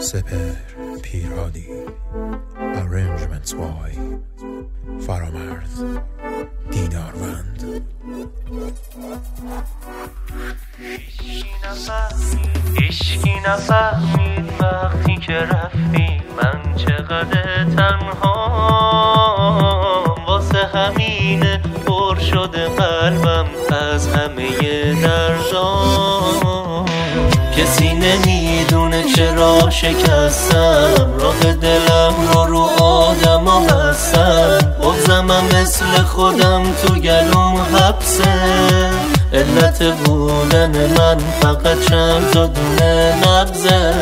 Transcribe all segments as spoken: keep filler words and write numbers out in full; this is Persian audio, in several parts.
سپهر پیرهادی Arrangements وای فرامرز دیداروند. هیچکی نفهمید وقتی که رفتی من چقدر تنها، واسه همینه پر شده قلبم از همه دردام. کسی نمیدونه چرا شکستم، راه دلم رو رو آدم و بستم. بغضمم مثل خودم تو گلوم حبسه، علت بودن من فقط چند تا دونه نبضه.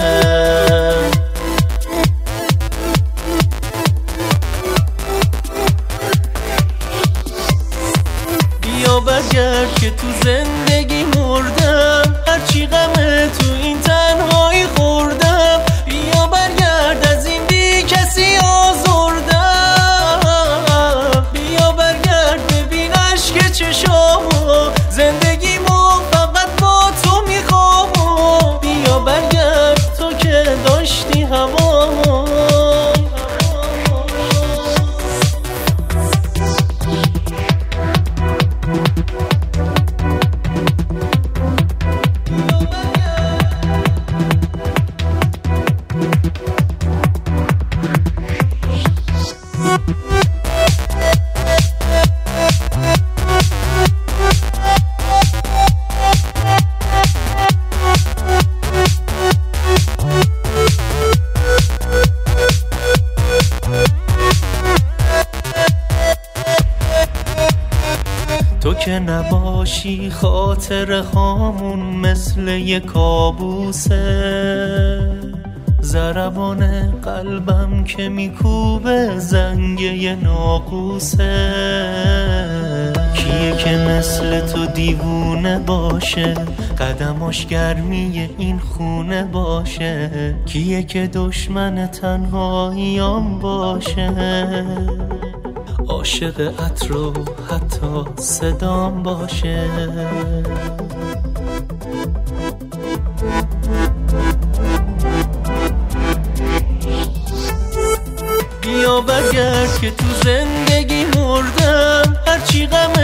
بیا برگرد که تو زندگی مردم، هرچی غمه تو این تنهایی خوردم. بیا برگرد از این بی کسی آزردم، بیا برگرد ببین عشق چشامو، زندگیمو فقط با تو میخوام. بیا برگرد تو که داشتی هوامو. تو که نباشی خاطر هامون مثل یه کابوسه، ضربان قلبم که میکوبه زنگ یه ناقوسه. کیه که مثل تو دیوونه باشه، قدماش گرمی این خونه باشه. کیه که دشمن تنهاییام باشه، عاشق عطر و حتی صدام باشه. بیا برگرد که تو زندگی مردم، هرچی غم